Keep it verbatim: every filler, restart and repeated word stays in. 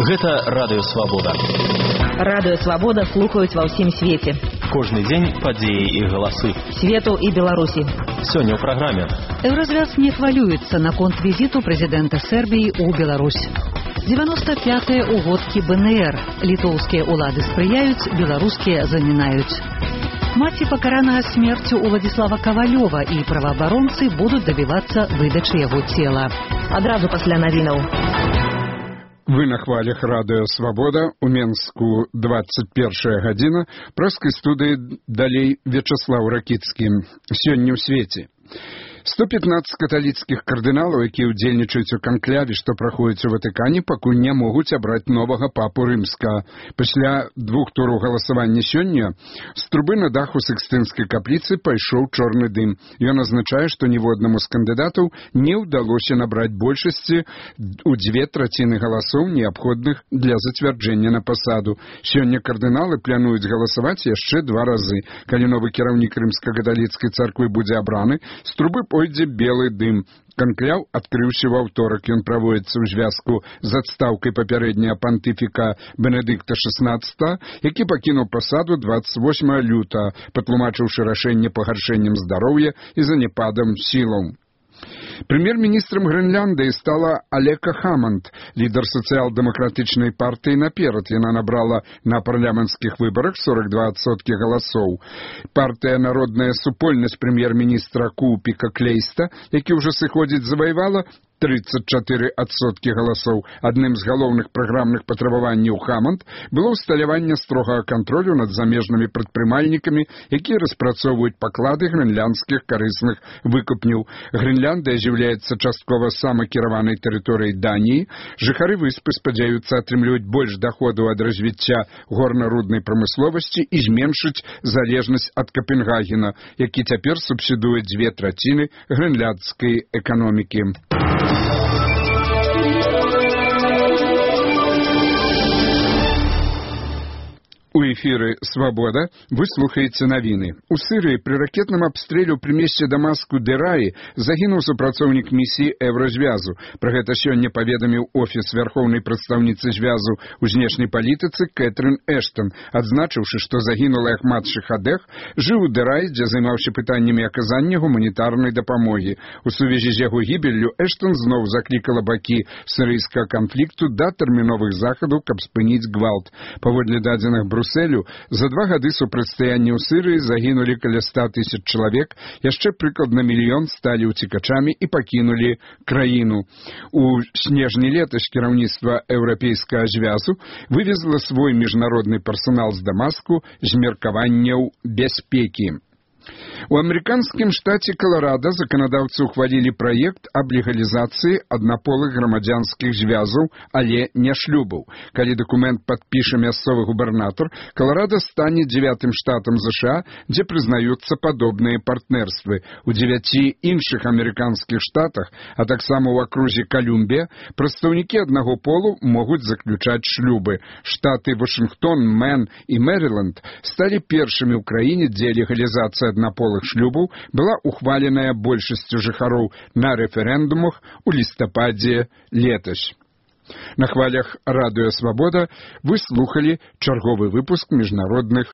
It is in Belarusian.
Гэта Радыё Свабода. Радыё Свабода слухаюць ва ўсім свеце. Кожны дзень падзеі і галасы. Свету і Беларусі. Сёння ў праграме. Еўразвяз не хвалюецца наконт візіту прэзідэнта Сербіі ў Беларусь. девяносто пятыя угодкі БНР. Літоўскія ўлады спрыяюць, беларускія замінаюць. Маці пакаранага смерцю Уладзіслава Кавалёва і праваабаронцы будуць дабівацца выдачы яго цела. Адразу пасля навінаў. Вы на хвалях Радыё Свабода, у Менску двадцать першая гадзіна, прэскай студыі далей Вячаслаў Ракіцкі. Сёння ў свеце. сто пятнадцать каталіцкіх кардыналаў, якія ўдзельнічаюць у канкляве, што праходзіць у Ватыкане, пакуль не могуць абраць новага папу рымскага. Пасля двух тураў галасавання сёння з трубы на даху Сікстынскай капліцы пайшоў чорны дым. Ён азначае, што ніводнаму з кандыдатаў не ўдалося набраць большасці у дзве траціны галасоў, неабходных для зацвярджэння на пасаду. Сёння кардыналы плануюць галасаваць яшчэ два разы. Калі новы кіраўнік рымска-каталіцкай царквы будзе абраны, з трубы пойдзе белы дым. Канкляў адкрыўся ва ўторак. Ён праводзіцца ў звязку з адстаўкай папярэдняга пантыфіка Бенедыкта шаснаццатага, які пакінуў пасаду двадцать восьмага лютага, патлумачыўшы рашэнне пагаршэннем здароўя і заняпадам сілаў. Прэм'ер-міністрам Грэнляндыі стала Алека Хаманд, лідар сацыял-дэмакратычнай партыі «Наперад». Яна набрала на парламенцкіх выбарах сорок два адсоткі галасоў. Партыя «Народная супольнасць» прэм'ер-міністра Купіка Клейста, які ўжо сыходзіць, заваявала тридцать четыре адсоткі галасоў. Адным з галоўных праграмных патрабаванняў Хаманд было ўсталяванне строгага кантролю над замежнымі прадпрымальнікамі, якія распрацоўваюць паклады грэнляндскіх карысных выкупняў. Грэнляндыя з'яўляецца часткова самакіраванай тэрыторыяй Даніі. Жыхары выспы спадзяюцца атрымліваць больш даходаў ад развіцця горна-руднай прамысловасці і зменшыць залежнасць ад Капенгагена, які цяпер субсідуе дзве траціны грэнляндскай эканомікі. У эфіры «Свабода» вы слухаеце навіны. У Сырыі пры ракетным абстрэле пры месце Дамаску Дэраі загінуў супрацоўнік місіі Еўразвязу. Пра гэта сёння паведаміў офіс вярхоўнай прадстаўніцы звязу ў знешняй палітыцы Кэтрын Эштон, адзначыўшы, што загінулы Ахмад Шыхадэх жыў у Дэраі, дзе займаўся пытаннямі аказання гуманітарнай дапамогі. У сувязі з яго гібеллю Эштон зноў заклікала бакі сырыйскага канфлікту да тэрміновых захадаў, каб спыніць гвалт. Паводле дадзеных Брюсселю, за два гады супрацьстаяння ў Сырыі загінулі каля ста тысяч чалавек, яшчэ прыкладна мільён сталі ўцекачамі і пакінулі краіну. У снежні летась кіраўніцтва Еўрапейскага звязу вывезла свой міжнародны персанал з Дамаску з меркаванняў бяспекі. У амерыканскім штаце Каларадо заканадаўцы ухвалілі праект аб легалізацыі аднаполых грамадзянскіх звязаў, але не шлюбаў. Калі дакумент падпіша мясцовы губернатар, Каларадо стане дзевятым штатам ЗША, дзе прызнаюцца падобныя партнерствы. У дзевяці іншых амерыканскіх штатах, а таксама ў акрузе Колумбія, прадстаўнікі аднаго полу могуць заключаць шлюбы. Штаты Вашынгтон, Мэн і Мэрыленд сталі першымі ў краіне, дзе легалізацыя аднаполых шлюбаў была ухваленая большасцю жыхароў на рэферэндумах у лістападзе летась. На хвалях Радыё Свабода вы слухалі чарговы выпуск міжнародных